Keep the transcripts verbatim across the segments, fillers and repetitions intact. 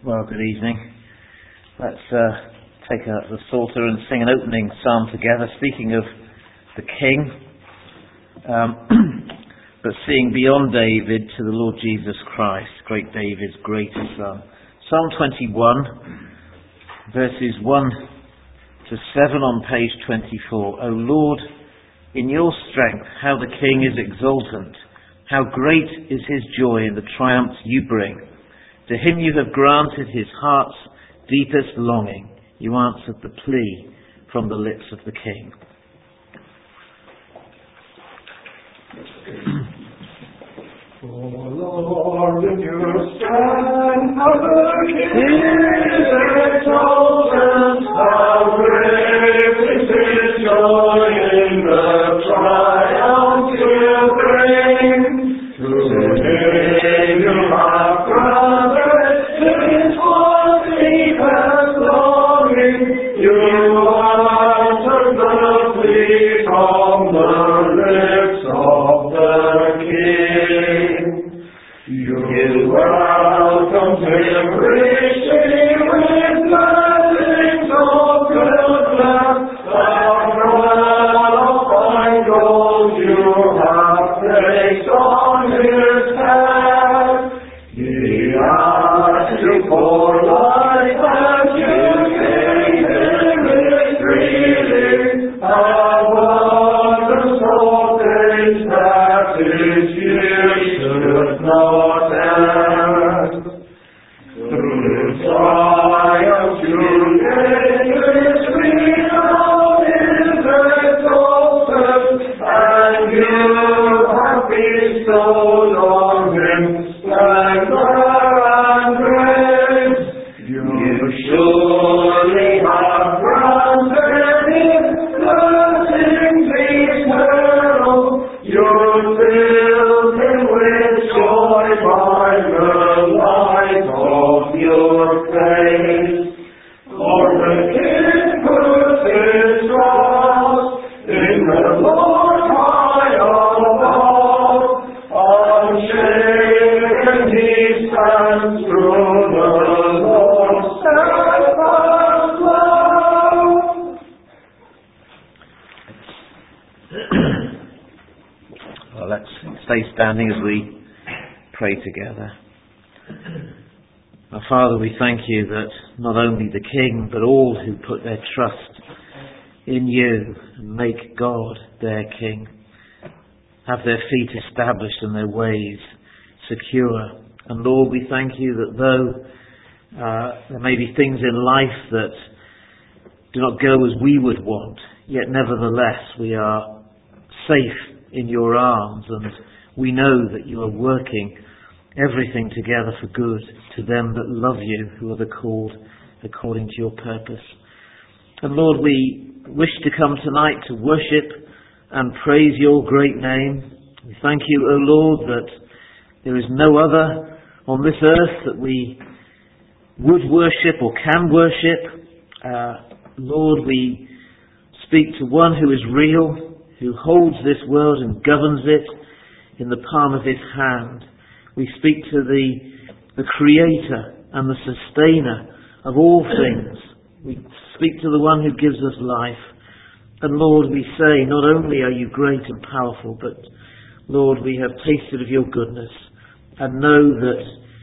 Well, good evening. Let's uh, take out the Psalter and sing an opening psalm together, speaking of the King, um, but seeing beyond David to the Lord Jesus Christ, great David's greatest son. Psalm twenty-one, verses one to seven on page twenty-four. O Lord, in your strength, how the King is exultant. How great is his joy in the triumphs you bring. To him you have granted his heart's deepest longing. You answered the plea from the lips of the King. O Lord, in your strength, how the King is exultant. How great is his joy in the triumphs you bring. To him you have granted his heart's deepest longing. You answered the plea from the lips of the King. You welcomed him richly with blessings of goodness. A crown of fine gold you have placed on his head. He asked you for life, and you gave him it freely. And wonderful things that his years should not end. Through triumph you gave his freedom is exalted, and you have bestowed on him splendor and grace. You surely have granted him blessings eternal. You filled him with joy by the light of your face. For the King puts his trust in the Lord high above. Unshaken he stands through the Lord's steadfast love. Well, let's stay standing as we pray together. Our Father, we thank you that not only the King, but all who put their trust in you and make God their King have their feet established and their ways secure. And Lord, we thank you that though uh, there may be things in life that do not go as we would want, yet nevertheless we are safe in your arms, and we know that you are working everything together for good to them that love you, who are the called according to your purpose. And Lord, we wish to come tonight to worship and praise your great name. We thank you, O Lord, that there is no other on this earth that we would worship or can worship. Uh, Lord, we speak to one who is real, who holds this world and governs it in the palm of his hand. We speak to the, the creator and the sustainer of all things. We speak to the one who gives us life. And Lord, we say, not only are you great and powerful, but Lord, we have tasted of your goodness and know that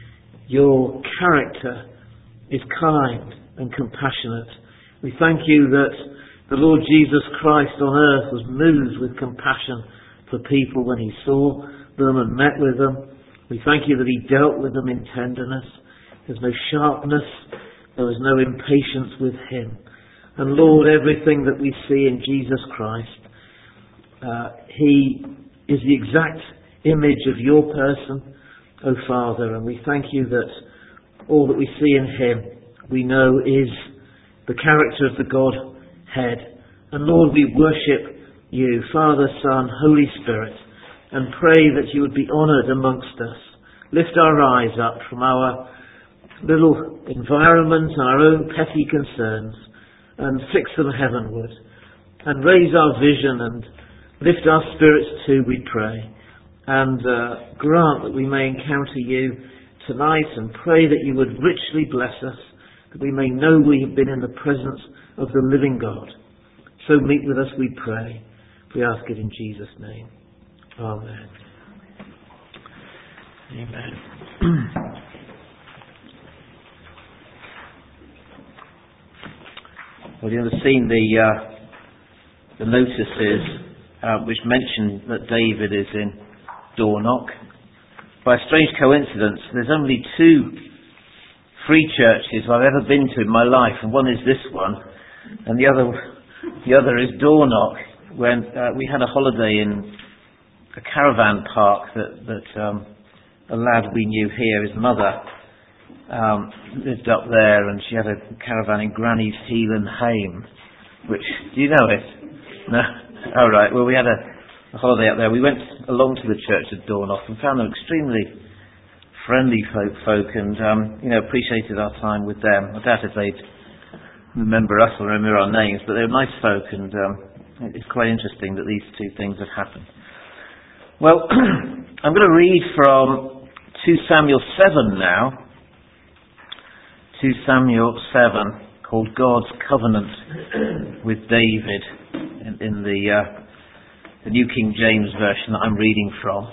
your character is kind and compassionate. We thank you that the Lord Jesus Christ on earth was moved with compassion for people when he saw them and met with them. We thank you that he dealt with them in tenderness. There's no sharpness. There was no impatience with him. And Lord, everything that we see in Jesus Christ, uh, he is the exact image of your person, O Father. And we thank you that all that we see in him, we know is the character of the Godhead. And Lord, we worship you, Father, Son, Holy Spirit, and pray that you would be honoured amongst us. Lift our eyes up from our little environment and our own petty concerns and fix them heavenward. And raise our vision and lift our spirits too, we pray. And uh, grant that we may encounter you tonight and pray that you would richly bless us, that we may know we have been in the presence of the living God. So meet with us, we pray. We ask it in Jesus' name. Amen. Amen. Well, you'll have seen the uh, the notices uh, which mention that David is in Dornoch. By a strange coincidence, there's only two free churches I've ever been to in my life, and one is this one, and the other the other is Dornoch. When uh, we had a holiday in a caravan park that that um, a lad we knew here, his mother, um, lived up there, and she had a caravan in Granny's Heel and Hame, which, do you know it? No? Oh, right. Well, we had a, a holiday up there. We went along to the church at Dornoch and found them extremely friendly folk, folk and, um, you know, appreciated our time with them. I doubt if they'd remember us or remember our names, but they were nice folk, and um, it's quite interesting that these two things have happened. Well, I'm going to read from Second Samuel seven now. Second Samuel seven, called God's Covenant with David, in, in the, uh, the New King James Version that I'm reading from.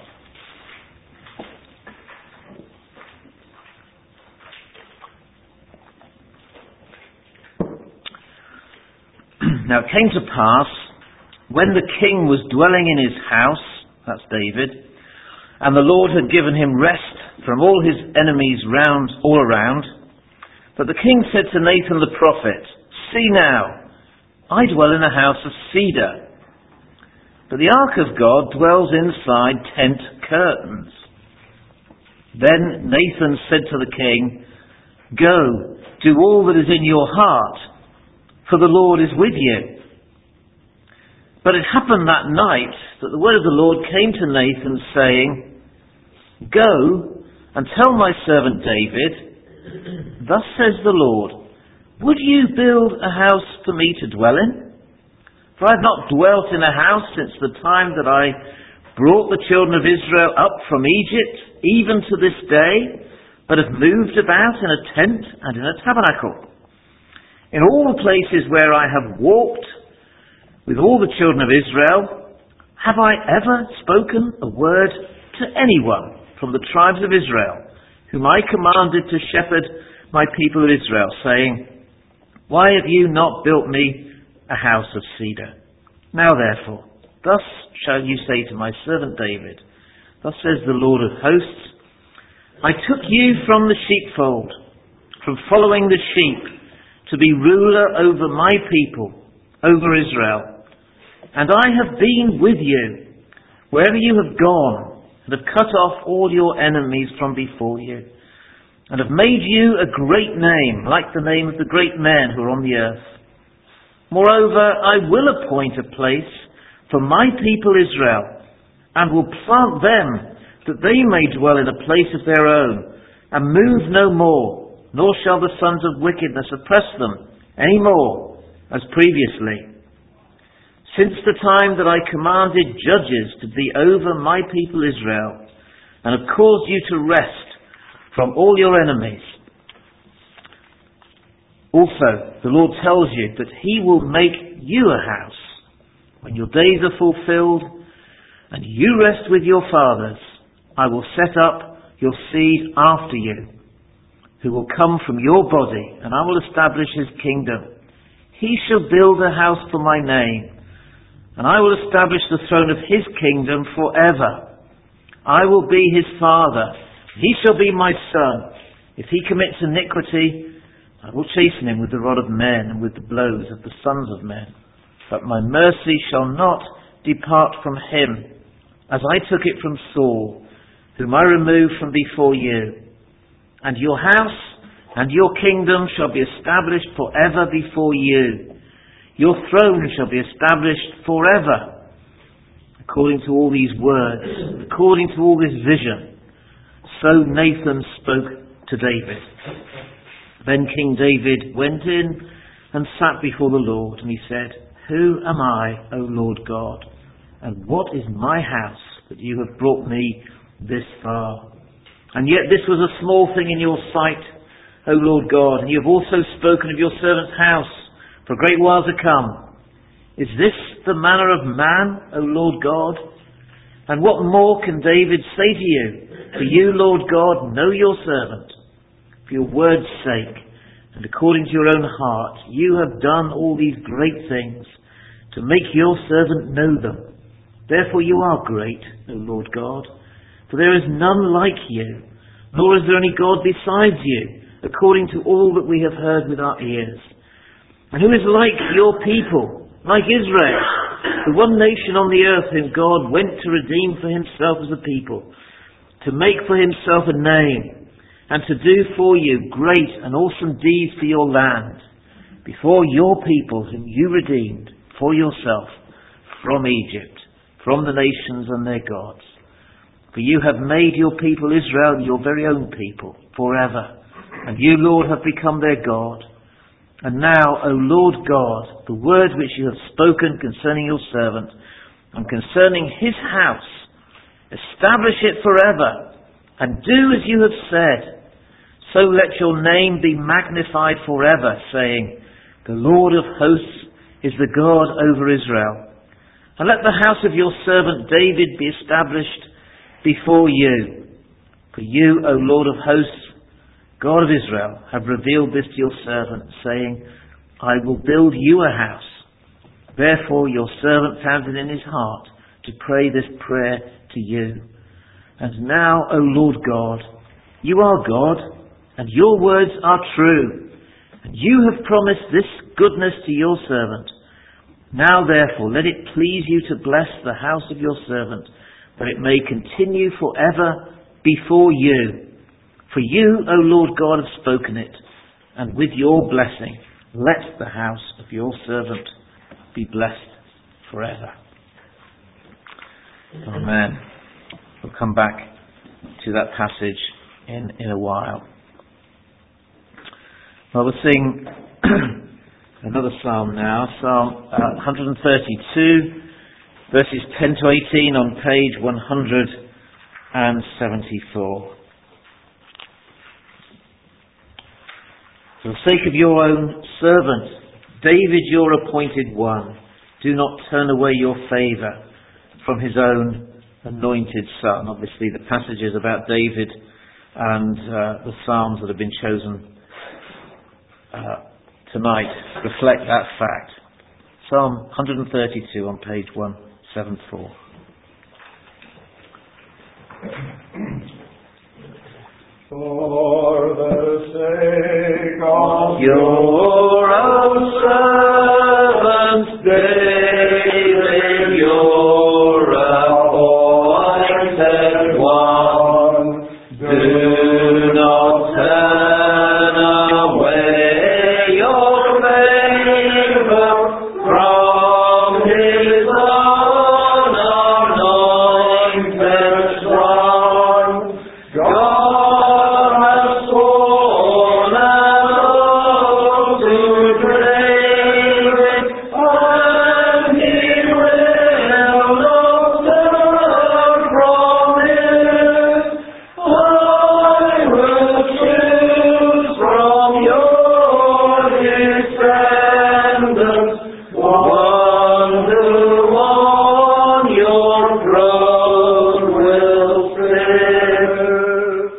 Now it came to pass, when the king was dwelling in his house, that's David, and the Lord had given him rest from all his enemies round, all around, that the king said to Nathan the prophet, "See now, I dwell in a house of cedar, but the ark of God dwells inside tent curtains." Then Nathan said to the king, "Go, do all that is in your heart, for the Lord is with you." But it happened that night that the word of the Lord came to Nathan, saying, "Go and tell my servant David, thus says the Lord, would you build a house for me to dwell in? For I have not dwelt in a house since the time that I brought the children of Israel up from Egypt, even to this day, but have moved about in a tent and in a tabernacle. In all the places where I have walked with all the children of Israel, have I ever spoken a word to anyone from the tribes of Israel, whom I commanded to shepherd my people of Israel, saying, why have you not built me a house of cedar? Now therefore, thus shall you say to my servant David, thus says the Lord of hosts, I took you from the sheepfold, from following the sheep, to be ruler over my people, over Israel. And I have been with you, wherever you have gone, and have cut off all your enemies from before you, and have made you a great name, like the name of the great men who are on the earth. Moreover, I will appoint a place for my people Israel, and will plant them, that they may dwell in a place of their own, and move no more, nor shall the sons of wickedness oppress them any more, as previously. Since the time that I commanded judges to be over my people Israel, and have caused you to rest from all your enemies. Also, the Lord tells you that He will make you a house when your days are fulfilled, and you rest with your fathers. I will set up your seed after you, who will come from your body, and I will establish His kingdom. He shall build a house for my name, and I will establish the throne of His kingdom forever. I will be His father. He shall be my son. If he commits iniquity, I will chasten him with the rod of men and with the blows of the sons of men. But my mercy shall not depart from him, as I took it from Saul, whom I removed from before you. And your house and your kingdom shall be established forever before you. Your throne shall be established forever. According to all these words, according to all this vision, so Nathan spoke to David. Then King David went in and sat before the Lord, and he said, Who am I, O Lord God? And what is my house that you have brought me this far? And yet this was a small thing in your sight, O Lord God, and you have also spoken of your servant's house for a great while to come. Is this the manner of man, O Lord God? And what more can David say to you? For you, Lord God, know your servant. For your word's sake, and according to your own heart, you have done all these great things to make your servant know them. Therefore you are great, O Lord God, for there is none like you, nor is there any God besides you, according to all that we have heard with our ears. And who is like your people, like Israel, the one nation on the earth whom God went to redeem for himself as a people, to make for himself a name, and to do for you great and awesome deeds for your land, before your people whom you redeemed for yourself from Egypt, from the nations and their gods. For you have made your people Israel your very own people forever, and you, Lord, have become their God. And now, O Lord God, the word which you have spoken concerning your servant and concerning his house, establish it forever, and do as you have said. So let your name be magnified forever, saying, the Lord of hosts is the God over Israel. And let the house of your servant David be established before you. For you, O Lord of hosts, God of Israel, have revealed this to your servant, saying, I will build you a house. Therefore your servant found it in his heart to pray this prayer to you. And now, O Lord God, you are God, and your words are true, and you have promised this goodness to your servant. Now therefore let it please you to bless the house of your servant, that it may continue forever before you. For you, O Lord God, have spoken it, and with your blessing let the house of your servant be blessed forever. Amen. We'll come back to that passage in, in a while. Well, we'll sing another psalm now, Psalm uh, one thirty-two, verses ten to eighteen on page one hundred seventy-four. For the sake of your own servant, David your appointed one, do not turn away your favour from his own anointed son. Obviously the passages about David and uh, the psalms that have been chosen uh, tonight reflect that fact. Psalm one thirty-two on page one seventy-four. For the sake of Your own servant David, your appointed one, do not turn away your favour from his own anointed one. God has sworn an oath to David, and he will not turn from it. I will choose from your descendants one who on your throne will sit.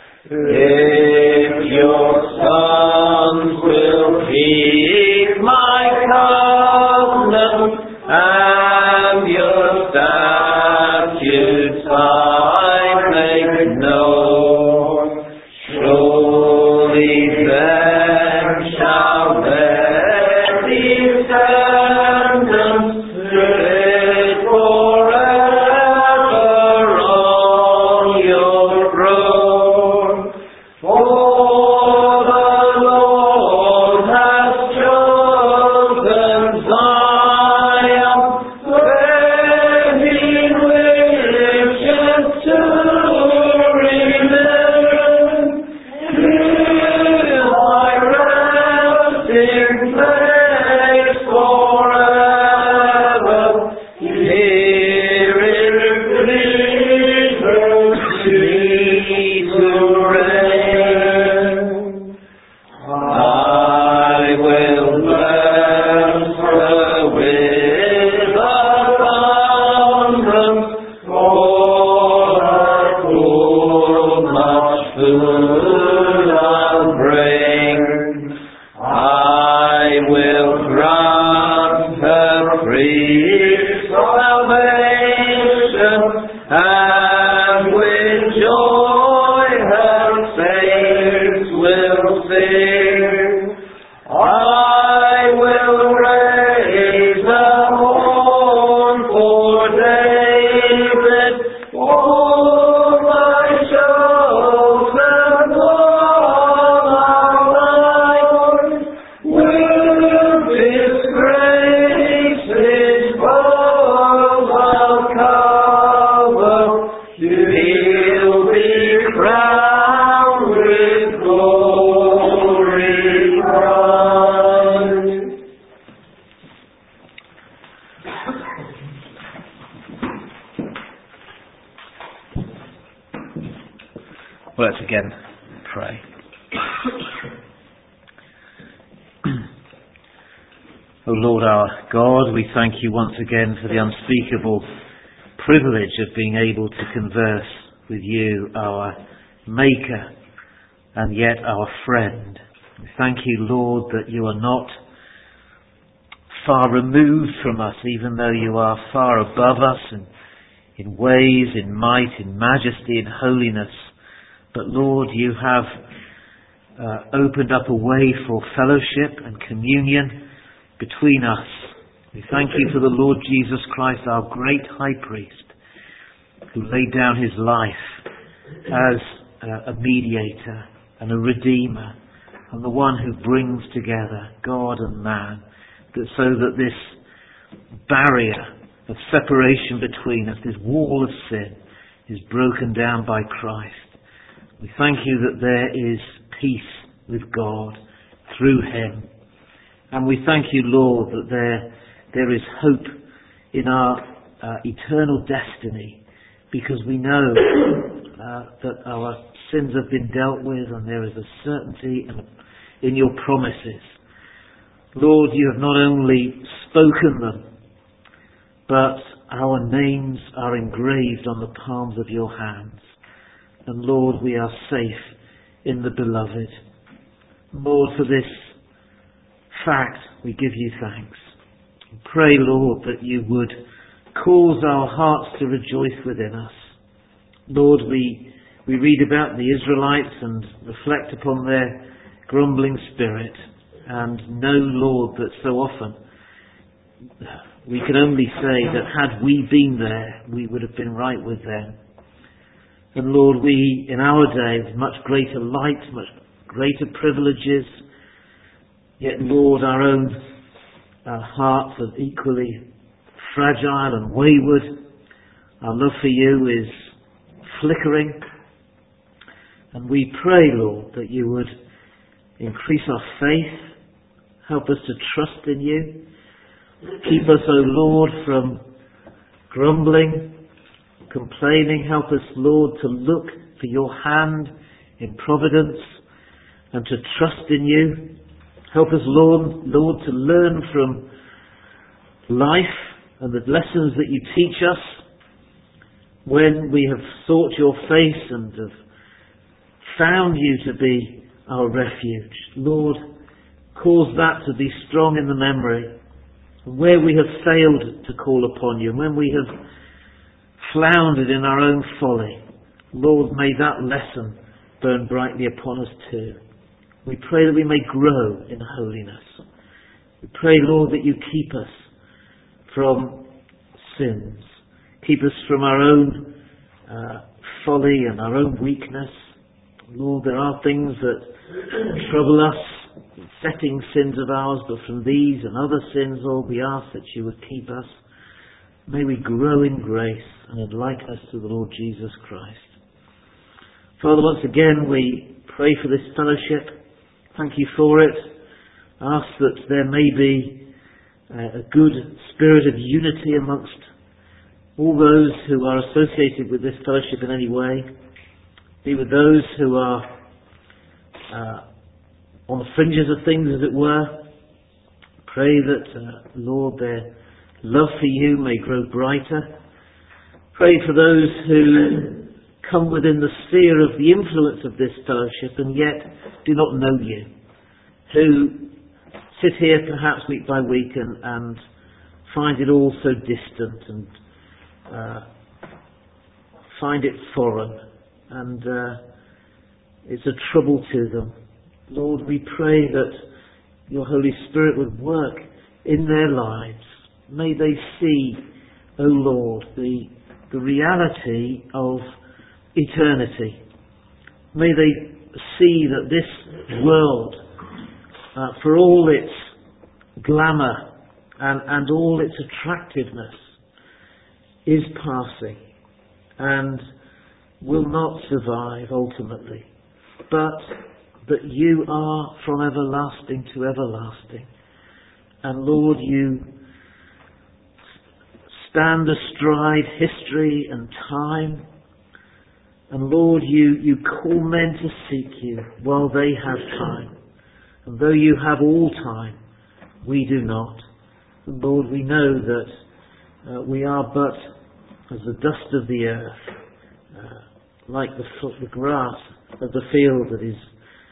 If your sons will keep my covenant and your statutes I make known, surely then shall their descendants sit forever on your throne. For the Lord has chosen Zion, where he wishes to remain. Here again and pray. O Lord our God, we thank you once again for the unspeakable privilege of being able to converse with you, our Maker, and yet our friend. We thank you, Lord, that you are not far removed from us, even though you are far above us in, in ways, in might, in majesty, in holiness. But Lord, you have uh, opened up a way for fellowship and communion between us. We thank you for the Lord Jesus Christ, our great high priest, who laid down his life as uh, a mediator and a redeemer, and the one who brings together God and man, that so that this barrier of separation between us, this wall of sin, is broken down by Christ. We thank you that there is peace with God through him. And we thank you, Lord, that there, there is hope in our uh, eternal destiny, because we know uh, that our sins have been dealt with, and there is a certainty in your promises. Lord, you have not only spoken them, but our names are engraved on the palms of your hands. And Lord, we are safe in the beloved. Lord, for this fact, we give you thanks. Pray, Lord, that you would cause our hearts to rejoice within us. Lord, we, we read about the Israelites and reflect upon their grumbling spirit, and know, Lord, that so often we can only say that had we been there, we would have been right with them. And Lord, we, in our day, have much greater light, much greater privileges, yet, Lord, our own uh, hearts are equally fragile and wayward. Our love for you is flickering. And we pray, Lord, that you would increase our faith, help us to trust in you, keep us, O Lord, from grumbling, complaining. Help us, Lord, to look for your hand in providence and to trust in you. Help us, Lord, Lord, to learn from life and the lessons that you teach us when we have sought your face and have found you to be our refuge. Lord, cause that to be strong in the memory. Where we have failed to call upon you, and when we have floundered in our own folly, Lord, may that lesson burn brightly upon us too. We pray that we may grow in holiness. We pray, Lord, that you keep us from sins. Keep us from our own uh, folly and our own weakness. Lord, there are things that trouble us, setting sins of ours, but from these and other sins, Lord, we ask that you would keep us. May we grow in grace and in likeness to the Lord Jesus Christ. Father, once again, we pray for this fellowship. Thank you for it. Ask that there may be a good spirit of unity amongst all those who are associated with this fellowship in any way. Be with those who are uh, on the fringes of things, as it were. Pray that, uh, Lord, their love for you may grow brighter. Pray for those who come within the sphere of the influence of this fellowship and yet do not know you, who sit here perhaps week by week and, and find it all so distant and uh, find it foreign, and uh, it's a trouble to them. Lord, we pray that your Holy Spirit would work in their lives. May they see, O Lord, the, the reality of eternity. May they see that this world, uh, for all its glamour and, and all its attractiveness, is passing and will not survive ultimately, but that you are from everlasting to everlasting. And Lord, you stand astride history and time, And Lord, you, you call men to seek you while they have time. And though you have all time, we do not. And Lord, we know that uh, we are but as the dust of the earth, uh, like the, the grass of the field that is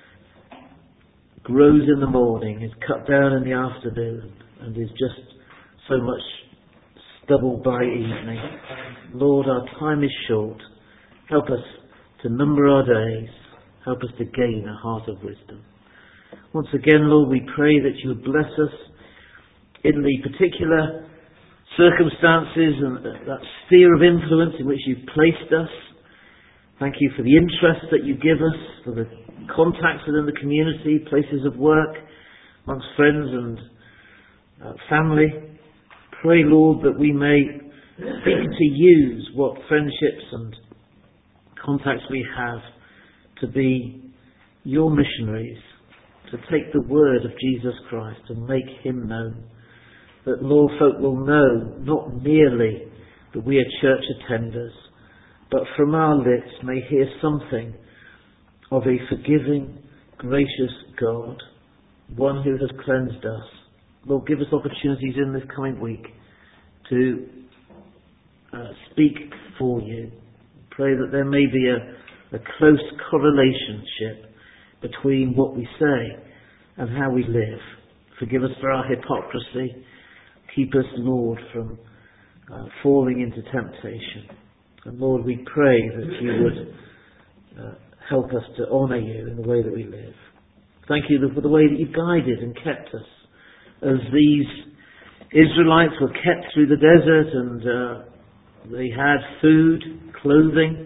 grows in the morning, is cut down in the afternoon, and is just so much stubble by evening. Lord, our time is short. Help us to number our days. Help us to gain a heart of wisdom. Once again, Lord, we pray that you would bless us in the particular circumstances and that sphere of influence in which you've placed us. Thank you for the interest that you give us, for the contacts within the community, places of work, amongst friends and uh, family. Pray, Lord, that we may seek to use what friendships and contacts we have to be your missionaries, to take the word of Jesus Christ and make him known. That Lord, folk will know not merely that we are church attenders, but from our lips may hear something of a forgiving, gracious God, one who has cleansed us. Lord, give us opportunities in this coming week to uh, speak for you. Pray that there may be a, a close correlationship between what we say and how we live. Forgive us for our hypocrisy. Keep us, Lord, from uh, falling into temptation. And Lord, we pray that you would uh, help us to honour you in the way that we live. Thank you for the way that you guided and kept us as these Israelites were kept through the desert, and uh, they had food, clothing,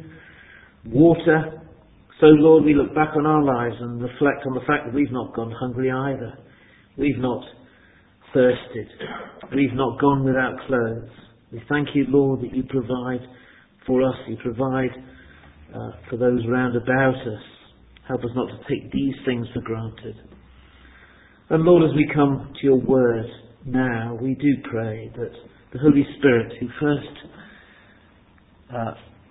water. So, Lord, we look back on our lives and reflect on the fact that we've not gone hungry either. We've not thirsted. We've not gone without clothes. We thank you, Lord, that you provide for us. You provide uh, for those round about us. Help us not to take these things for granted. And Lord, as we come to your word now, we do pray that the Holy Spirit, who first uh,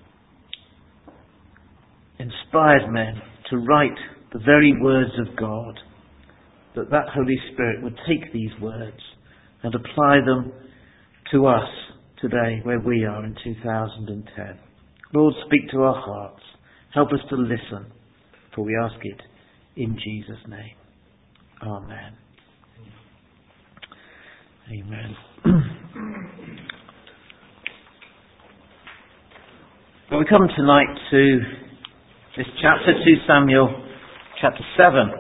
inspired men to write the very words of God, that that Holy Spirit would take these words and apply them to us today where we are in two thousand ten. Lord, speak to our hearts. Help us to listen, for we ask it in Jesus' name. Amen. Amen. Well, we come tonight to this chapter, two Samuel chapter seven.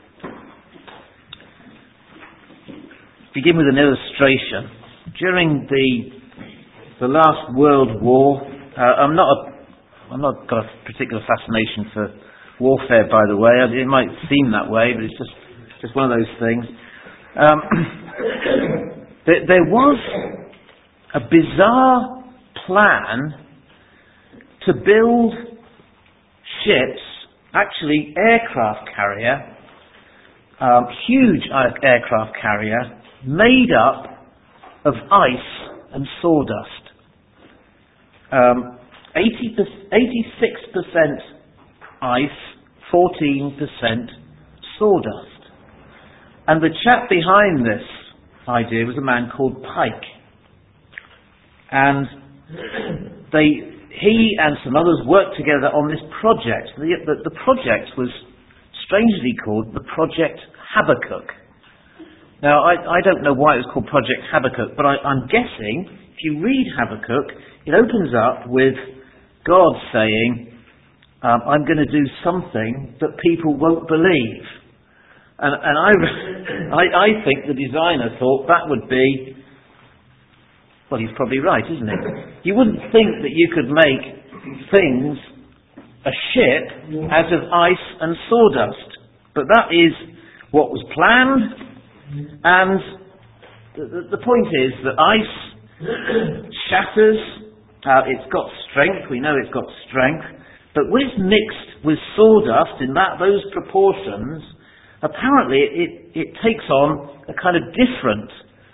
Begin with an illustration. During the the last World War, uh, I'm not a, I'm not got a particular fascination for warfare, by the way. It might seem that way, but it's just just one of those things. Um, there, there was a bizarre plan to build ships, actually aircraft carrier, um, huge aircraft carrier, made up of ice and sawdust. Um, eighty, eighty-six percent ice, fourteen percent sawdust. And the chap behind this idea was a man called Pike. And they, he and some others worked together on this project. The, the, the project was strangely called the Project Habakkuk. Now, I, I don't know why it was called Project Habakkuk, but I, I'm guessing if you read Habakkuk, it opens up with God saying, um, I'm going to do something that people won't believe. And, and I, I, I think the designer thought that would be, well, he's probably right, isn't it? You wouldn't think that you could make things, a ship, out of ice and sawdust. But that is what was planned. And the, the point is that ice shatters, uh, it's got strength, we know it's got strength, but when it's mixed with sawdust in that those proportions, apparently it, it takes on a kind of different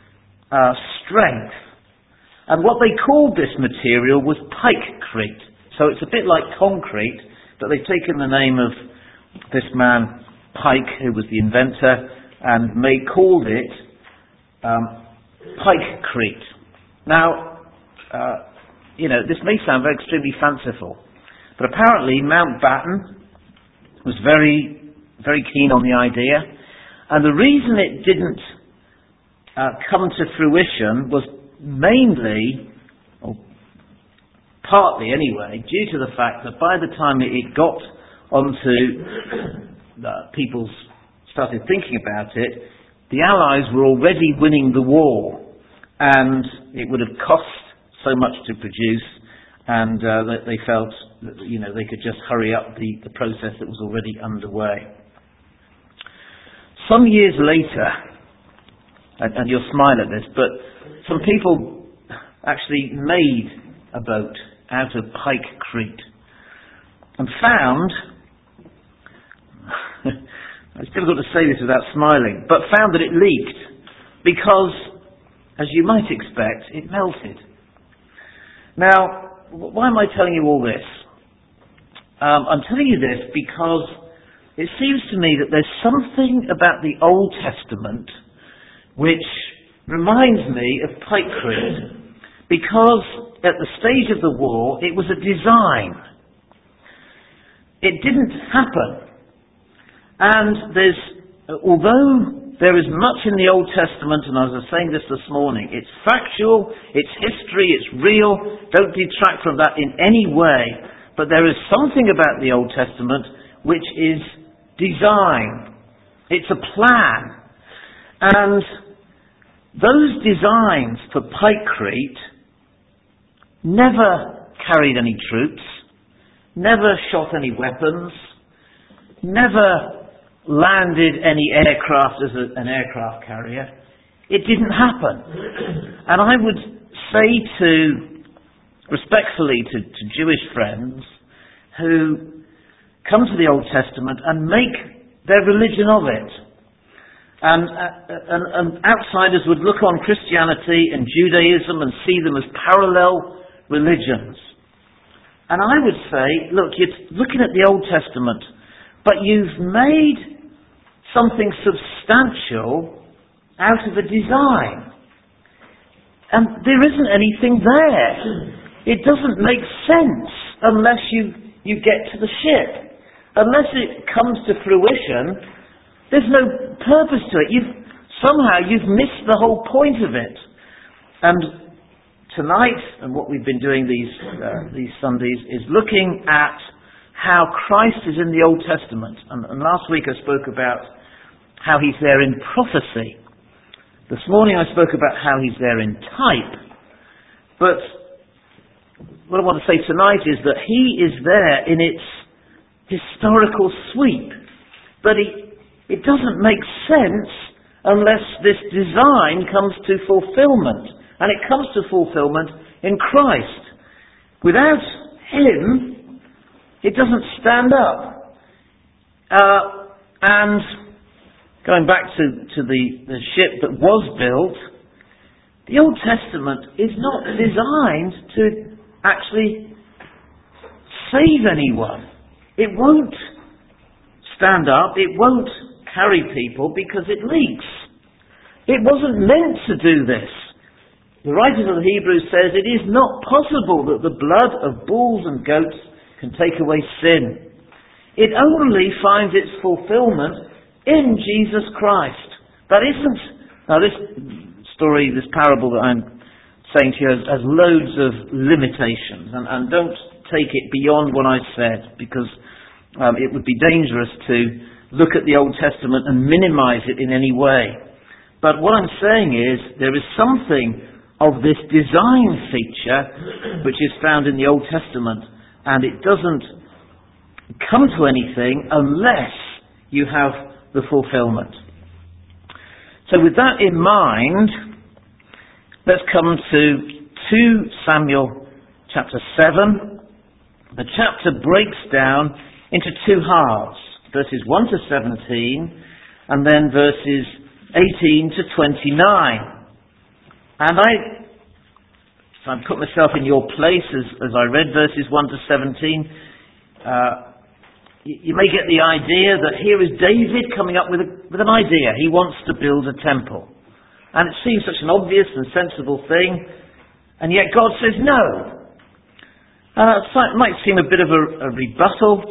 uh, strength. And what they called this material was pikecrete. So it's a bit like concrete, but they've taken the name of this man, Pike, who was the inventor, and made, called it um, Pikecrete. Now, uh, you know, this may sound very extremely fanciful, but apparently Mountbatten was very, very keen on the idea, and the reason it didn't uh, come to fruition was mainly, or partly anyway, due to the fact that by the time it got onto uh, people started thinking about it, the Allies were already winning the war, and it would have cost so much to produce, and uh, that they felt that, you know, they could just hurry up the, the process that was already underway. Some years later, and, and you'll smile at this, but some people actually made a boat out of Pikecrete and found, it's difficult to say this without smiling, but found that it leaked because, as you might expect, it melted. Now, why am I telling you all this? Um, I'm telling you this because it seems to me that there's something about the Old Testament which reminds me of Pikecrete, because at the stage of the war it was a design. It didn't happen. And there's, although there is much in the Old Testament, and as I was saying this this morning, it's factual, it's history, it's real, don't detract from that in any way, but there is something about the Old Testament which is design. It's a plan. And those designs for Pikecrete never carried any troops, never shot any weapons, never landed any aircraft as a, an aircraft carrier. It didn't happen. And I would say to, respectfully to, to Jewish friends who come to the Old Testament and make their religion of it. And, uh, and, and outsiders would look on Christianity and Judaism and see them as parallel religions. And I would say, look, you're looking at the Old Testament, but you've made something substantial out of a design. And there isn't anything there. It doesn't make sense unless you, you get to the ship. Unless it comes to fruition, there's no purpose to it. You've, somehow you've missed the whole point of it. And tonight, and what we've been doing these, uh, these Sundays, is looking at how Christ is in the Old Testament. And, and last week I spoke about how he's there in prophecy. This morning I spoke about how he's there in type. But what I want to say tonight is that he is there in its historical sweep. But it, it doesn't make sense unless this design comes to fulfillment. And it comes to fulfillment in Christ. Without him, it doesn't stand up. Uh, and going back to, to the, the ship that was built, the Old Testament is not designed to actually save anyone. It won't stand up, it won't carry people because it leaks. It wasn't meant to do this. The writer of the Hebrews says it is not possible that the blood of bulls and goats can take away sin. It only finds its fulfillment in Jesus Christ. That isn't... Now this story, this parable that I'm saying to you has, has loads of limitations, and, and don't take it beyond what I said, because um, it would be dangerous to look at the Old Testament and minimize it in any way. But what I'm saying is there is something of this design feature which is found in the Old Testament, and it doesn't come to anything unless you have the fulfillment. So with that in mind, let's come to two Samuel chapter seven. The chapter breaks down into two halves, verses one to seventeen, and then verses eighteen to twenty-nine. And I I put myself in your place as, as I read verses one to seventeen, uh, you, you may get the idea that here is David coming up with, a, with an idea. He wants to build a temple. And it seems such an obvious and sensible thing, and yet God says no. And it might seem a bit of a, a rebuttal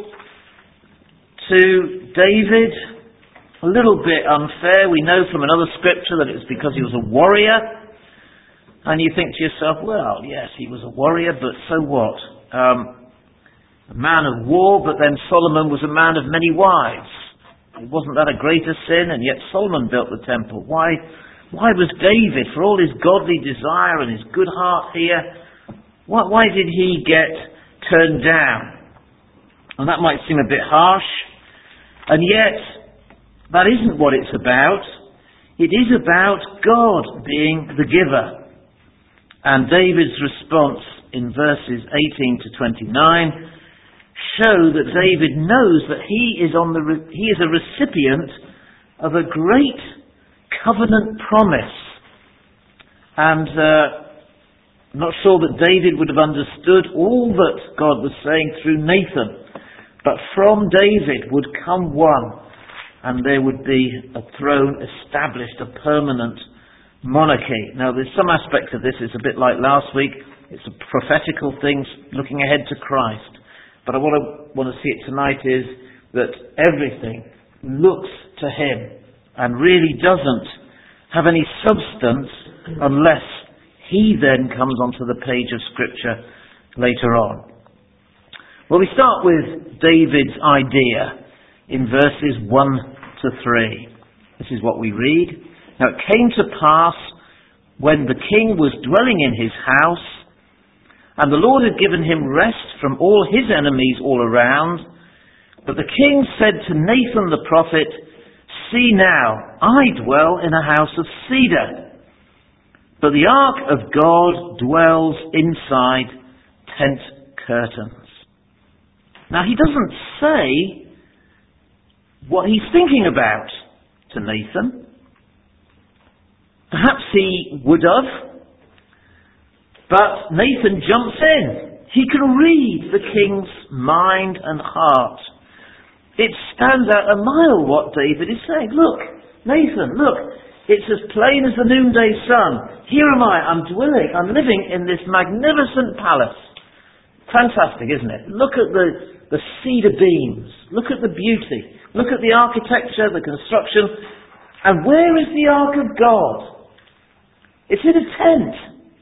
to David, a little bit unfair. We know from another scripture that it was because he was a warrior. And you think to yourself, well, yes, he was a warrior, but so what? Um, a man of war, but then Solomon was a man of many wives. Wasn't that a greater sin? And yet Solomon built the temple. Why, why was David, for all his godly desire and his good heart here, why, why did he get turned down? And that might seem a bit harsh. And yet, that isn't what it's about. It is about God being the giver. And David's response in verses eighteen to twenty-nine show that David knows that he is on the re- he is a recipient of a great covenant promise. And uh, I'm not sure that David would have understood all that God was saying through Nathan. But from David would come one, and there would be a throne established, a permanent monarchy. Now, there's some aspect of this, it's a bit like last week, it's a prophetical thing looking ahead to Christ. But what I want to see it tonight is that everything looks to him and really doesn't have any substance unless he then comes onto the page of Scripture later on. Well, we start with David's idea in verses one to three. This is what we read. Now it came to pass when the king was dwelling in his house, and the Lord had given him rest from all his enemies all around, but the king said to Nathan the prophet, "See now, I dwell in a house of cedar, but the ark of God dwells inside tent curtains." Now he doesn't say what he's thinking about to Nathan. Perhaps he would have, but Nathan jumps in. He can read the king's mind and heart. It stands out a mile what David is saying. Look, Nathan, look, it's as plain as the noonday sun. Here am I, I'm dwelling, I'm living in this magnificent palace. Fantastic, isn't it? Look at the, the cedar beams. Look at the beauty. Look at the architecture, the construction. And where is the ark of God? It's in a tent.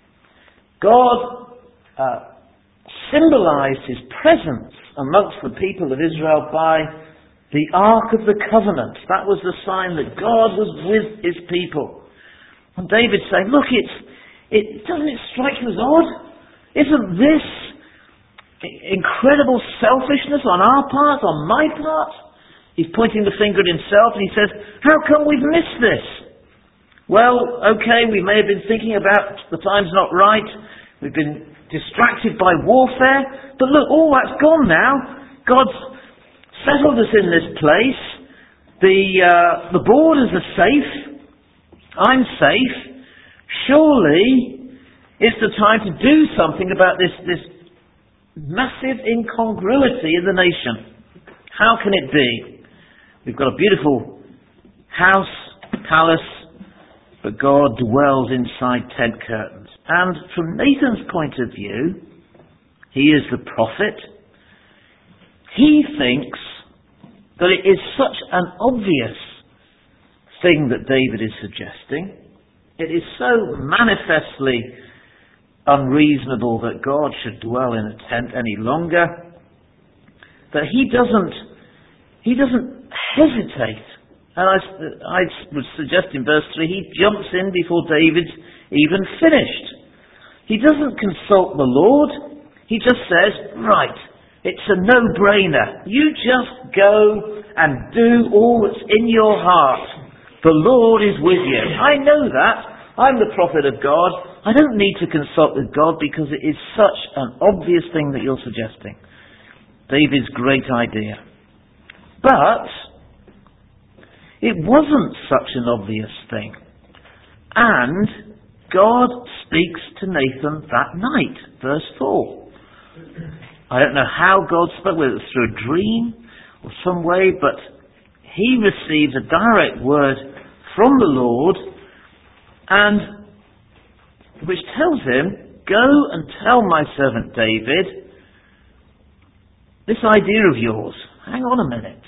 God uh, symbolized his presence amongst the people of Israel by the Ark of the Covenant. That was the sign that God was with his people. And David saying, look, it's, it, doesn't it strike you as odd? Isn't this incredible selfishness on our part, on my part? He's pointing the finger at himself and he says, how come we've missed this? Well, okay, we may have been thinking about the time's not right. We've been distracted by warfare. But look, all that's gone now. God's settled us in this place. The, uh, the borders are safe. I'm safe. Surely it's the time to do something about this, this massive incongruity in the nation. How can it be? We've got a beautiful house, palace, but God dwells inside tent curtains. And from Nathan's point of view, he is the prophet. He thinks that it is such an obvious thing that David is suggesting. It is so manifestly unreasonable that God should dwell in a tent any longer that he doesn't he doesn't hesitate. And I, I would suggest in verse three, he jumps in before David's even finished. He doesn't consult the Lord. He just says, right, it's a no-brainer. You just go and do all that's in your heart. The Lord is with you. I know that. I'm the prophet of God. I don't need to consult with God because it is such an obvious thing that you're suggesting. David's great idea. But it wasn't such an obvious thing. And God speaks to Nathan that night, verse four. I don't know how God spoke, whether it was through a dream or some way, but he receives a direct word from the Lord, and which tells him, go and tell my servant David this idea of yours. Hang on a minute.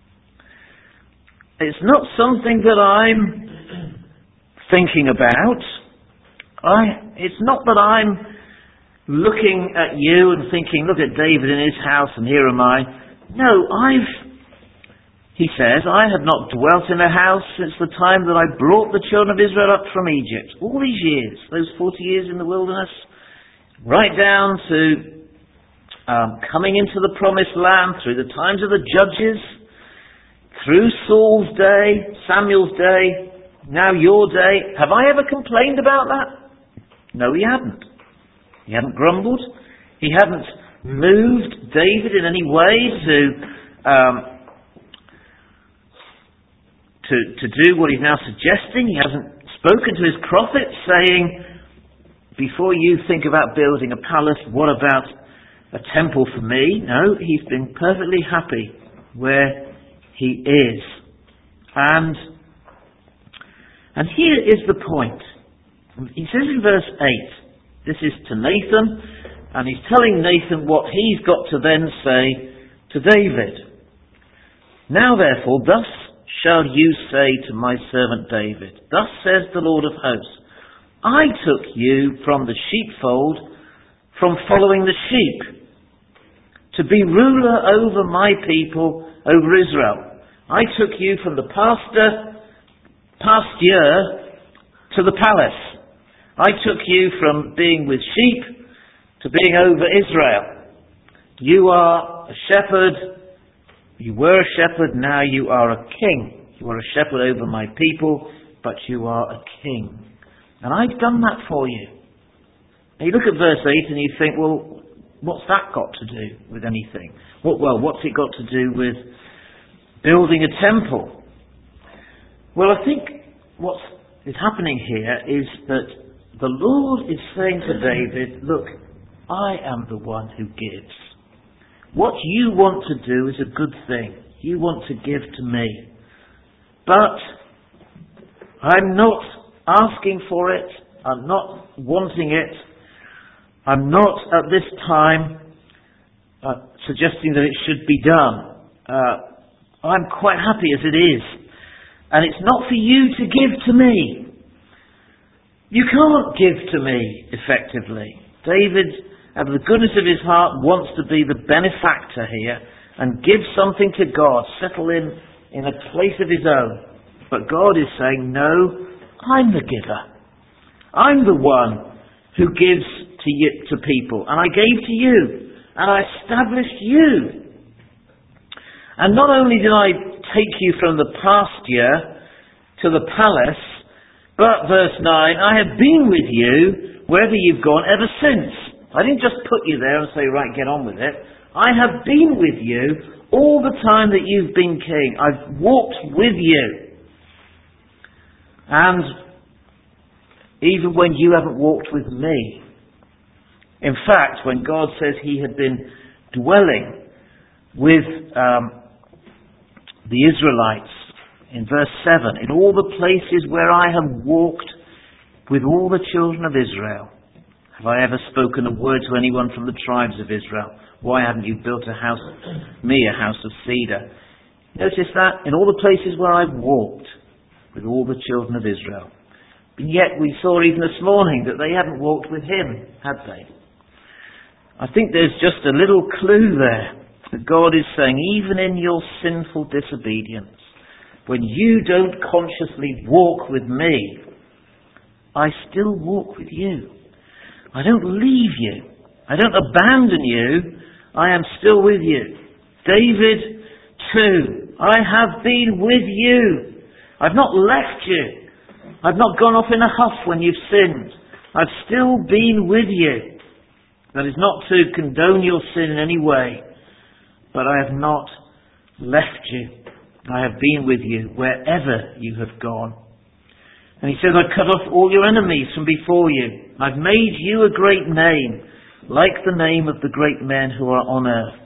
It's not something that I'm thinking about. I, it's not that I'm looking at you and thinking, look at David in his house and here am I. No, I've, he says, I have not dwelt in a house since the time that I brought the children of Israel up from Egypt. All these years, those forty years in the wilderness, right down to um, coming into the promised land through the times of the judges, through Saul's day, Samuel's day, now your day. Have I ever complained about that? No, he hadn't. He hadn't grumbled. He hadn't moved David in any way to um, to to do what he's now suggesting. He hasn't spoken to his prophets saying, before you think about building a palace, what about a temple for me? No, he's been perfectly happy where he is. And and here is the point. He says in verse eight, this is to Nathan, and he's telling Nathan what he's got to then say to David. Now therefore, thus shall you say to my servant David, thus says the Lord of hosts, I took you from the sheepfold, from following the sheep, to be ruler over my people, over Israel. I took you from the pasture, pasture to the palace. I took you from being with sheep to being over Israel. You are a shepherd. You were a shepherd, now you are a king. You are a shepherd over my people, but you are a king. And I've done that for you. And you look at verse eight and you think, well, what's that got to do with anything? What, well, what's it got to do with building a temple? Well, I think what is happening here is that the Lord is saying to David, look, I am the one who gives. What you want to do is a good thing. You want to give to me. But I'm not asking for it. I'm not wanting it. I'm not at this time uh, suggesting that it should be done. Uh, I'm quite happy as it is. And it's not for you to give to me. You can't give to me effectively. David, out of the goodness of his heart, wants to be the benefactor here and give something to God, settle in in a place of his own. But God is saying, no, I'm the giver. I'm the one who gives to you, to people. And I gave to you. And I established you. And not only did I take you from the pasture to the palace, but, verse nine, I have been with you wherever you've gone ever since. I didn't just put you there and say, right, get on with it. I have been with you all the time that you've been king. I've walked with you. And even when you haven't walked with me. In fact, when God says he had been dwelling with um, the Israelites, in verse seven, in all the places where I have walked with all the children of Israel, have I ever spoken a word to anyone from the tribes of Israel? Why haven't you built a house, me a house of cedar? Notice that? In all the places where I've walked with all the children of Israel. And yet we saw even this morning that they hadn't walked with him, had they? I think there's just a little clue there that God is saying, even in your sinful disobedience, when you don't consciously walk with me, I still walk with you. I don't leave you. I don't abandon you. I am still with you. David, too. I have been with you. I've not left you. I've not gone off in a huff when you've sinned. I've still been with you. That is not to condone your sin in any way, but I have not left you. I have been with you wherever you have gone. And he says, I've cut off all your enemies from before you. I've made you a great name, like the name of the great men who are on earth.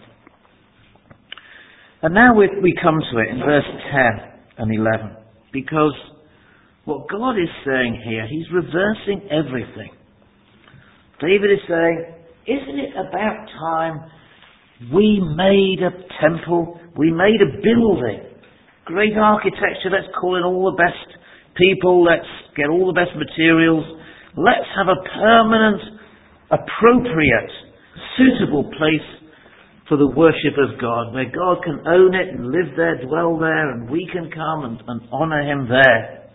And now we, we come to it in verse ten and eleven. Because what God is saying here, he's reversing everything. David is saying, isn't it about time we made a temple, we made a building, great architecture, let's call in all the best people, let's get all the best materials, let's have a permanent, appropriate, suitable place for the worship of God, where God can own it and live there, dwell there, and we can come and, and honour him there.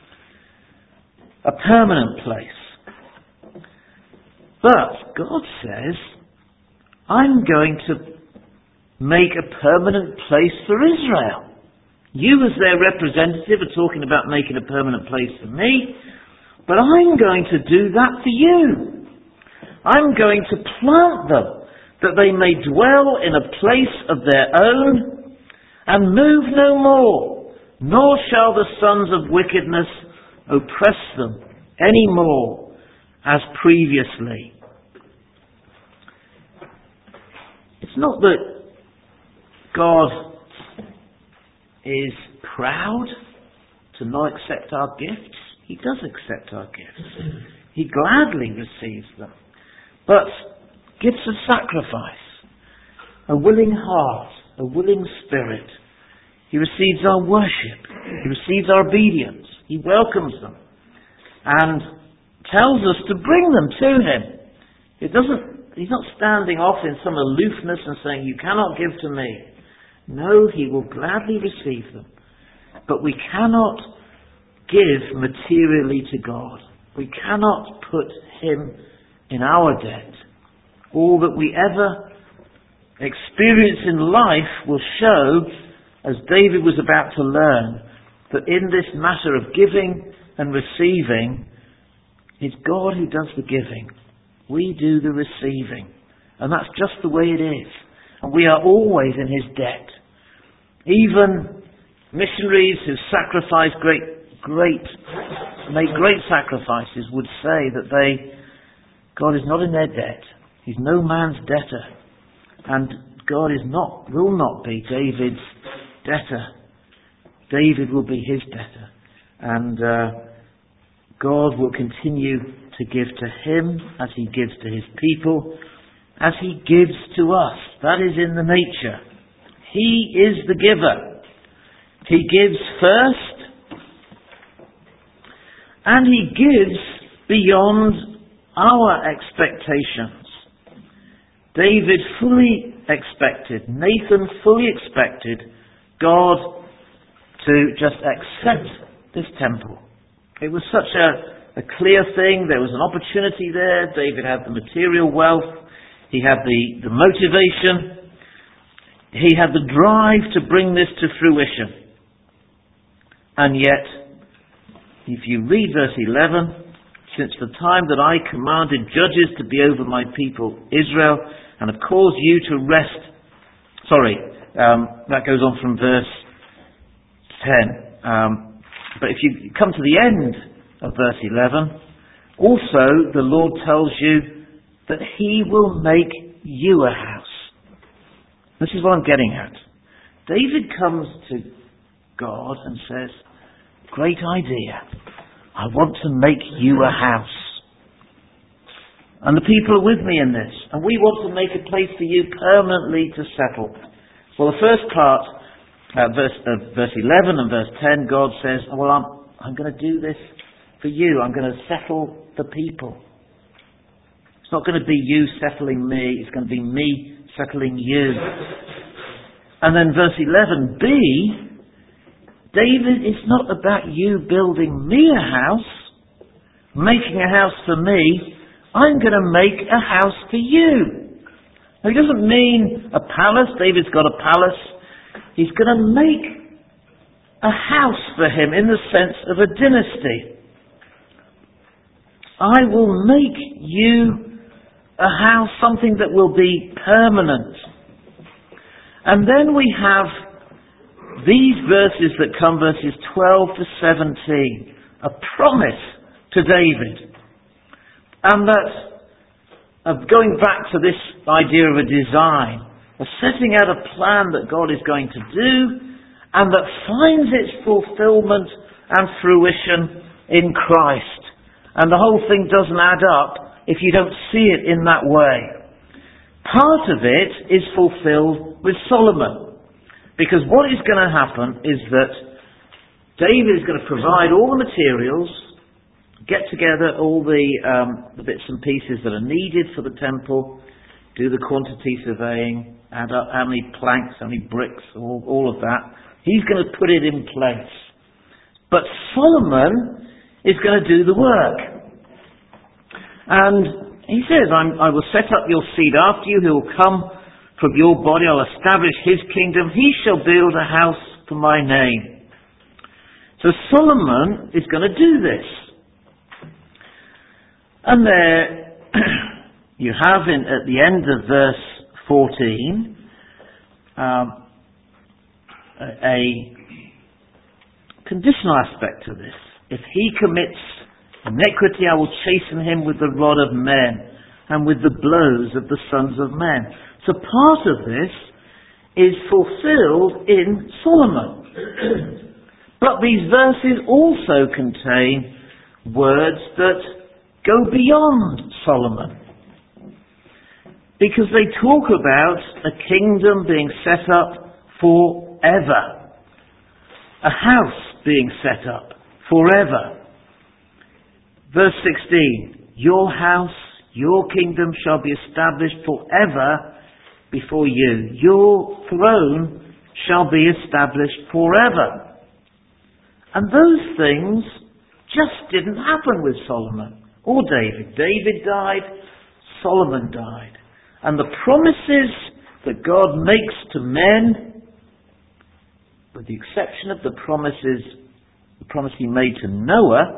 A permanent place. But God says, I'm going to make a permanent place for Israel. You as their representative are talking about making a permanent place for me, but I'm going to do that for you. I'm going to plant them, that they may dwell in a place of their own and move no more, nor shall the sons of wickedness oppress them any more as previously. It's not that God is proud to not accept our gifts. He does accept our gifts. He gladly receives them. But gifts of sacrifice, a willing heart, a willing spirit. He receives our worship. He receives our obedience. He welcomes them and tells us to bring them to him. It doesn't, he's not standing off in some aloofness and saying, you cannot give to me. No, he will gladly receive them. But we cannot give materially to God. We cannot put him in our debt. All that we ever experience in life will show, as David was about to learn, that in this matter of giving and receiving, it's God who does the giving. We do the receiving. And that's just the way it is. And we are always in his debt. Even missionaries who sacrifice great, great, make great sacrifices would say that they, God is not in their debt. He's no man's debtor. And God is not, will not be David's debtor. David will be his debtor. And uh, God will continue to give to him as he gives to his people, as he gives to us. That is in the nature. He is the giver. He gives first, and he gives beyond our expectations. David fully expected, Nathan fully expected God to just accept this temple. It was such a, a clear thing. There was an opportunity there. David had the material wealth. He had the, the motivation. He had the drive to bring this to fruition. And yet, if you read verse eleven, since the time that I commanded judges to be over my people Israel, and have caused you to rest. Sorry, um, that goes on from verse ten. Um, but if you come to the end of verse eleven, also the Lord tells you that he will make you a house. This is what I'm getting at. David comes to God and says, great idea. I want to make you a house. And the people are with me in this. And we want to make a place for you permanently to settle. Well, the first part, uh, verse, uh, verse eleven and verse ten, God says, well, I'm, I'm going to do this for you. I'm going to settle the people. It's not going to be you settling me. It's going to be me settling you. And then verse eleven b, David, it's not about you building me a house, making a house for me. I'm going to make a house for you. Now, he doesn't mean a palace. David's got a palace. He's going to make a house for him in the sense of a dynasty. I will make you a house, something that will be permanent. And then we have these verses that come, verses twelve to seventeen. a promise to David. And that, of going back to this idea of a design, of setting out a plan that God is going to do, and that finds its fulfillment and fruition in Christ. And the whole thing doesn't add up if you don't see it in that way. Part of it is fulfilled with Solomon. Because what is going to happen is that David is going to provide all the materials, get together all the, um, the bits and pieces that are needed for the temple, do the quantity surveying, add up how many planks, how many bricks, all, all of that. He's going to put it in place. But Solomon is going to do the work. And he says, I'm, I will set up your seed after you, who will come from your body. I'll establish his kingdom. He shall build a house for my name. So Solomon is going to do this. And there you have in, at the end of verse fourteen, um, a, a conditional aspect to this. If he commits iniquity, I will chasten him with the rod of men and with the blows of the sons of men. So part of this is fulfilled in Solomon. But these verses also contain words that go beyond Solomon. Because they talk about a kingdom being set up forever. A house being set up forever. Verse sixteen, your house, your kingdom shall be established forever before you. Your throne shall be established forever. And those things just didn't happen with Solomon or David. David died, Solomon died. And the promises that God makes to men, with the exception of the promises, the promise he made to Noah,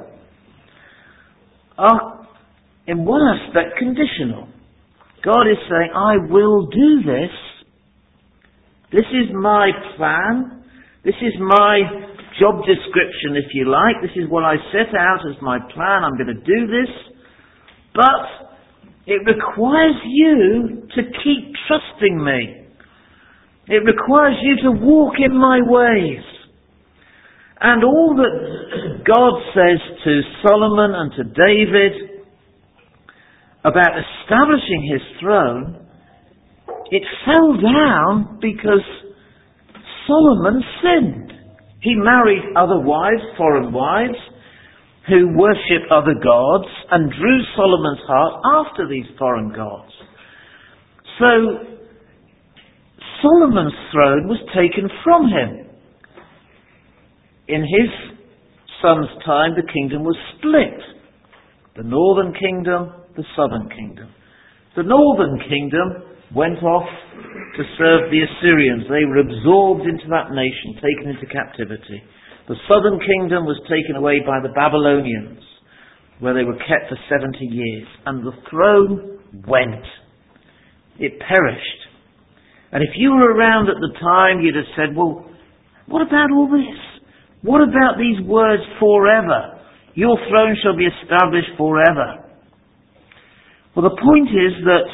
are in one aspect conditional. God is saying, I will do this. This is my plan. This is my job description, if you like. This is what I set out as my plan. I'm going to do this. But it requires you to keep trusting me. It requires you to walk in my ways. And all that God says to Solomon and to David about establishing his throne, it fell down because Solomon sinned. He married other wives, foreign wives, who worship other gods, and drew Solomon's heart after these foreign gods. So Solomon's throne was taken from him. In his son's time, the kingdom was split. The northern kingdom, the southern kingdom. The northern kingdom went off to serve the Assyrians. They were absorbed into that nation, taken into captivity. The southern kingdom was taken away by the Babylonians, where they were kept for seventy years. And the throne went. It perished. And if you were around at the time, you'd have said, well, what about all this? What about these words forever? Your throne shall be established forever. Well, the point is that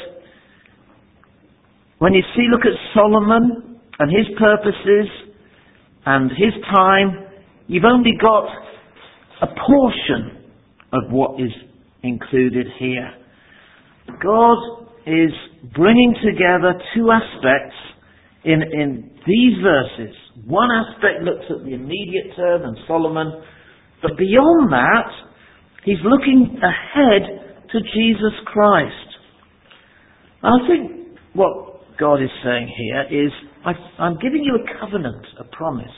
when you see, look at Solomon and his purposes and his time, you've only got a portion of what is included here. God is bringing together two aspects in, in these verses. One aspect looks at the immediate term and Solomon, but beyond that, he's looking ahead to Jesus Christ. And I think what God is saying here is, I, I'm giving you a covenant, a promise.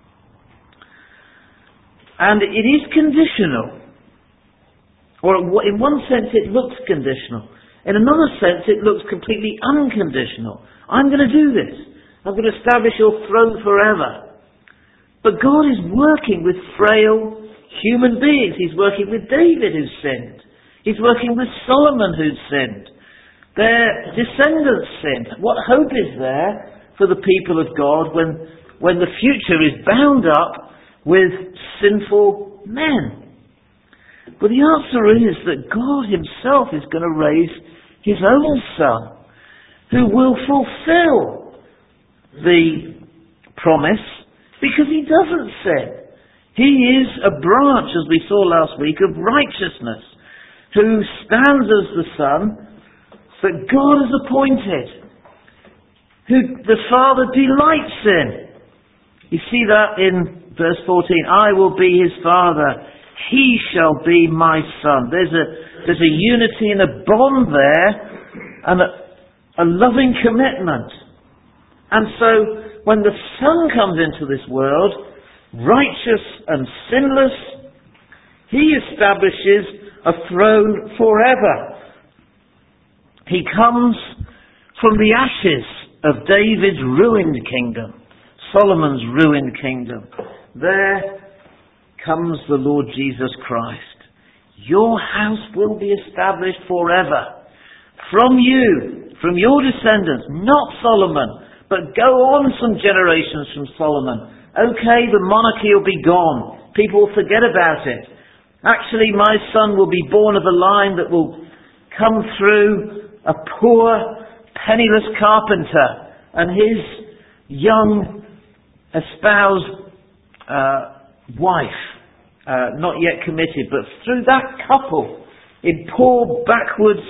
And it is conditional. Or in one sense it looks conditional. In another sense it looks completely unconditional. I'm going to do this. I'm going to establish your throne forever. But God is working with frail human beings. He's working with David who sinned. He's working with Solomon who sinned. Their descendants sinned. What hope is there for the people of God when, when the future is bound up with sinful men? But the answer is that God himself is going to raise his own Son, who will fulfill the promise, because he doesn't sin. He is a branch, as we saw last week, of righteousness, who stands as the Son that God has appointed, who the Father delights in. You see that in verse fourteen. I will be his Father, he shall be my Son. There's a, there's a unity and a bond there, and a, a loving commitment. And so, when the Son comes into this world, righteous and sinless, he establishes a throne forever. He comes from the ashes of David's ruined kingdom, Solomon's ruined kingdom. There comes the Lord Jesus Christ. Your house will be established forever. From you, from your descendants, not Solomon, but go on some generations from Solomon. Okay, the monarchy will be gone. People will forget about it. Actually, my son will be born of a line that will come through a poor, penniless carpenter and his young, espoused uh, wife, uh, not yet committed, but through that couple in poor, backwards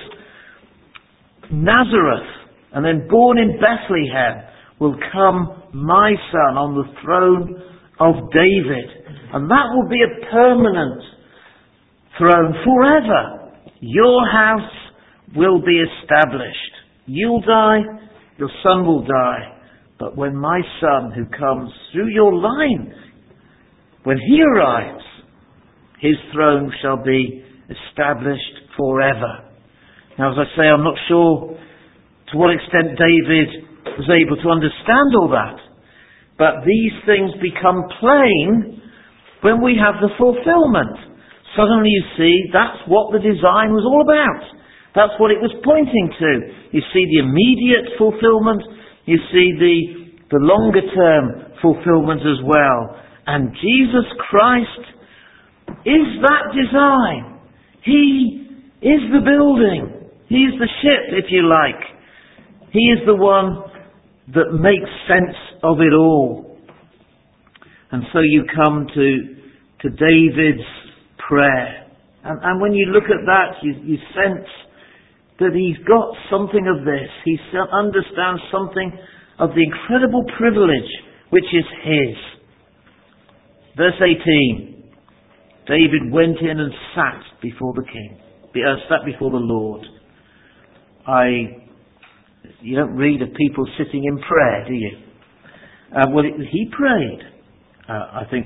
Nazareth, and then born in Bethlehem, will come my son on the throne of David. And that will be a permanent throne forever. Your house will be established. You'll die, your son will die. But when my son, who comes through your line, when he arrives, his throne shall be established forever. Now, as I say, I'm not sure to what extent David was able to understand all that. But these things become plain when we have the fulfillment. Suddenly you see that's what the design was all about. That's what it was pointing to. You see the immediate fulfillment. You see the, the longer term fulfillment as well. And Jesus Christ is that design. He is the building. He is the ship, if you like. He is the one that makes sense of it all. And so you come to, to David's prayer. And, and when you look at that, you, you sense that he's got something of this. He understands something of the incredible privilege which is his. Verse eighteen. David went in and sat before the king. Uh, sat before the Lord. I... You don't read of people sitting in prayer, do you? Uh, well, it, he prayed. Uh, I think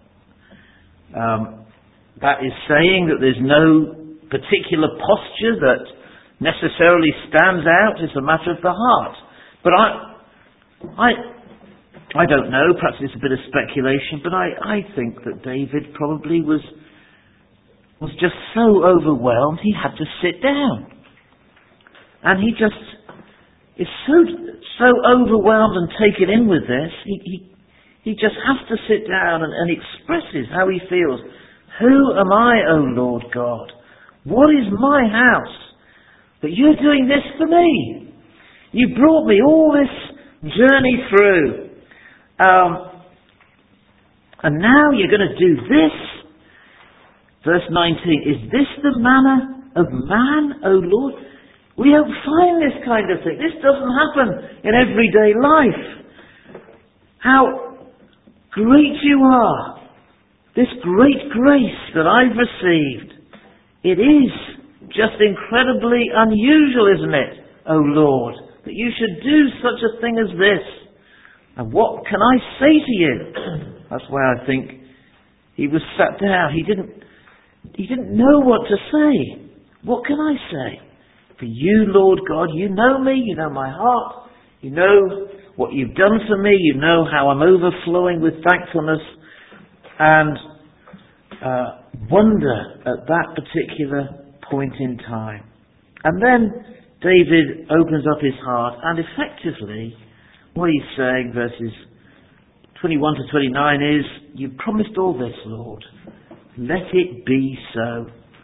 um, that is saying that there's no particular posture that necessarily stands out. It's a matter of the heart. But I, I, I don't know. Perhaps it's a bit of speculation. But I, I think that David probably was was just so overwhelmed he had to sit down, and he just. is so so overwhelmed and taken in with this, he he, he just has to sit down and, and expresses how he feels. Who am I, O Lord God? What is my house that you're doing this for me? You brought me all this journey through. Um, and now you're going to do this? Verse nineteen, is this the manner of man, O Lord? We don't find this kind of thing. This doesn't happen in everyday life. How great you are. This great grace that I've received. It is just incredibly unusual, isn't it, O Lord, that you should do such a thing as this. And what can I say to you? That's why I think he was sat down. He didn't, he didn't know what to say. What can I say? For you, Lord God, you know me, you know my heart, you know what you've done for me, you know how I'm overflowing with thankfulness and uh, wonder at that particular point in time. And then David opens up his heart, and effectively what he's saying, verses twenty-one to twenty-nine, is, you promised all this, Lord. Let it be so.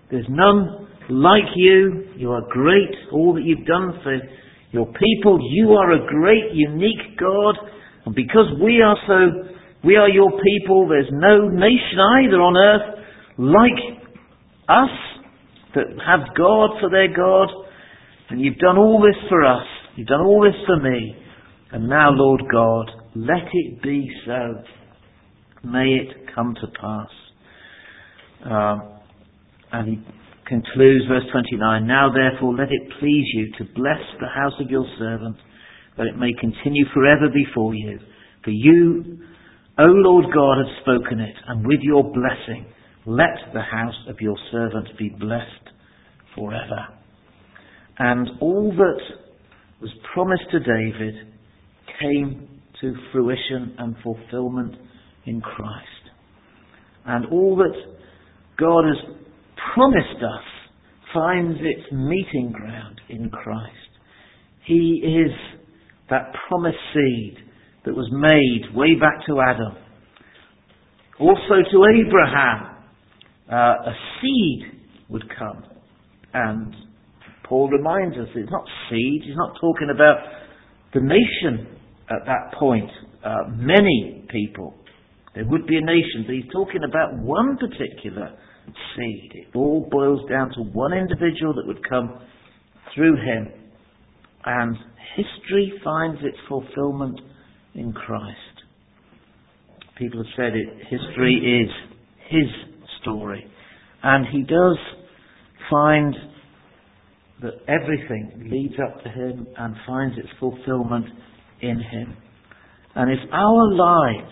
There's none like you. You are great, all that you've done for your people. You are a great, unique God. And because we are so, we are your people, there's no nation either on earth like us that have God for their God. And you've done all this for us. You've done all this for me. And now, Lord God, let it be so. May it come to pass. Um, and he concludes verse twenty-nine. Now therefore let it please you to bless the house of your servant, that it may continue forever before you. For you, O Lord God, have spoken it, and with your blessing let the house of your servant be blessed forever. And all that was promised to David came to fruition and fulfillment in Christ. And all that God has promised us finds its meeting ground in Christ. He is that promised seed that was made way back to Adam. Also to Abraham, uh, a seed would come. And Paul reminds us it's not seed. He's not talking about the nation at that point. Uh, many people. There would be a nation, but he's talking about one particular seed. It all boils down to one individual that would come through him. And history finds its fulfillment in Christ. People have said it, history is his story. And he does find that everything leads up to him and finds its fulfillment in him. And if our lives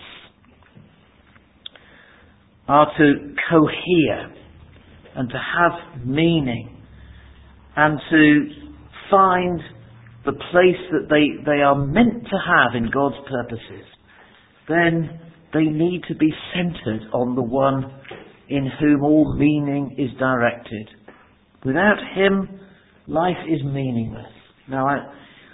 are to cohere and to have meaning and to find the place that they, they are meant to have in God's purposes, then they need to be centred on the one in whom all meaning is directed. Without him, life is meaningless. Now, I,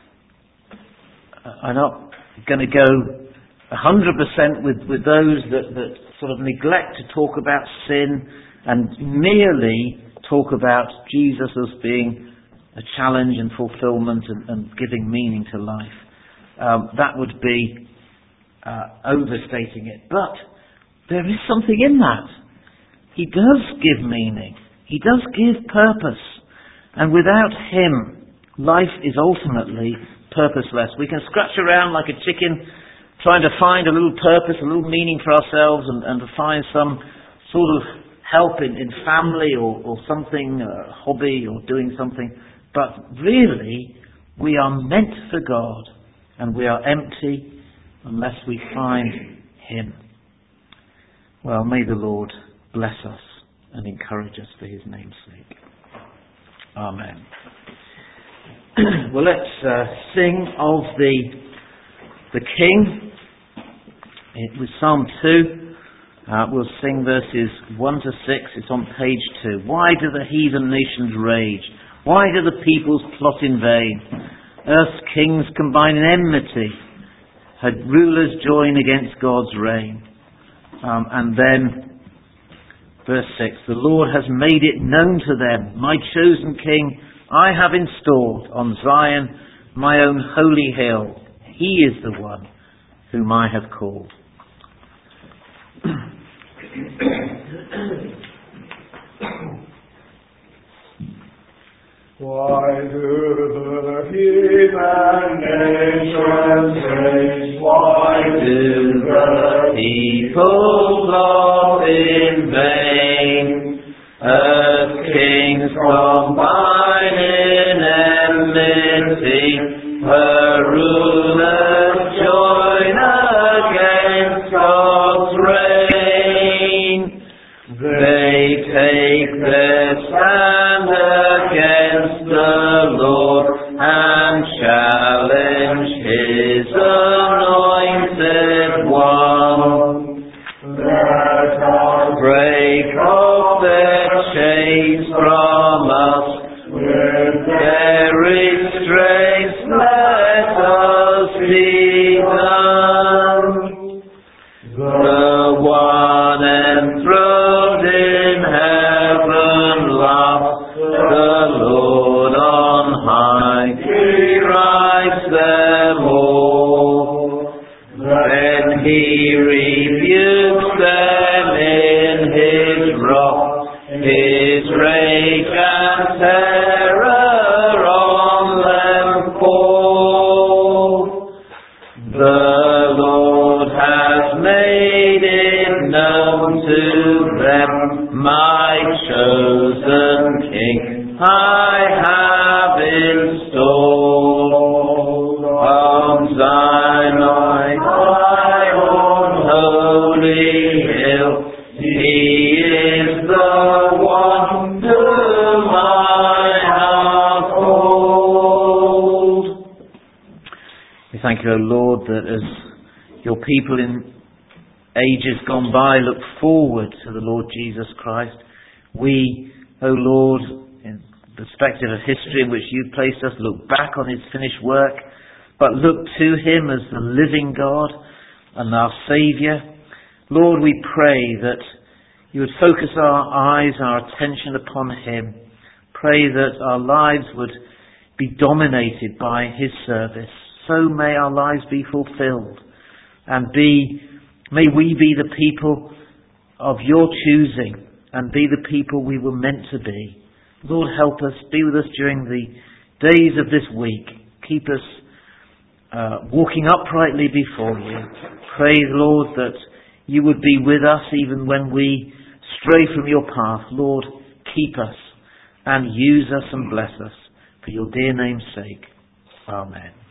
I'm not going to go one hundred percent with, with those that, that sort of neglect to talk about sin and merely talk about Jesus as being a challenge and fulfillment and, and giving meaning to life. Um, that would be uh, overstating it. But there is something in that. He does give meaning. He does give purpose. And without him, life is ultimately purposeless. We can scratch around like a chicken trying to find a little purpose, a little meaning for ourselves and, and to find some sort of help in, in family or, or something, a hobby or doing something. But really, we are meant for God and we are empty unless we find him. Well, may the Lord bless us and encourage us for his name's sake. Amen. Well, let's uh, sing of the the King. It was Psalm two. Uh, we'll sing verses one to six. It's on page two. Why do the heathen nations rage? Why do the peoples plot in vain? Earth's kings combine in enmity. Her rulers join against God's reign. Um, and then, verse six, the Lord has made it known to them, my chosen King, I have installed on Zion, my own holy hill. He is the one whom I have called. Why do the heathen nations rage? Why do the people plot in vain? Earth kings combine in enmity, her rulers join against God's reign. They take their stand against the Lord and challenge his anointed one. Let us break off their chains from us. With their restraints let us be done. The one enthroned in heaven lies. wrath, His rage and terror on them fall. The Lord has made it known to them, my chosen King I have installed. On Zion high on holy hill, He is the one whom I have called. We thank you, O Lord, that as your people in ages gone by look forward to the Lord Jesus Christ, we, O Lord, in the perspective of history in which you've placed us, look back on his finished work, but look to him as the living God and our Saviour. Lord, we pray that you would focus our eyes, our attention upon him. Pray that our lives would be dominated by his service. So may our lives be fulfilled, and be, may we be the people of your choosing, and be the people we were meant to be. Lord, help us, be with us during the days of this week. Keep us uh, walking uprightly before you. Pray, Lord, that you would be with us even when we stray from your path. Lord, keep us and use us and bless us for your dear name's sake. Amen.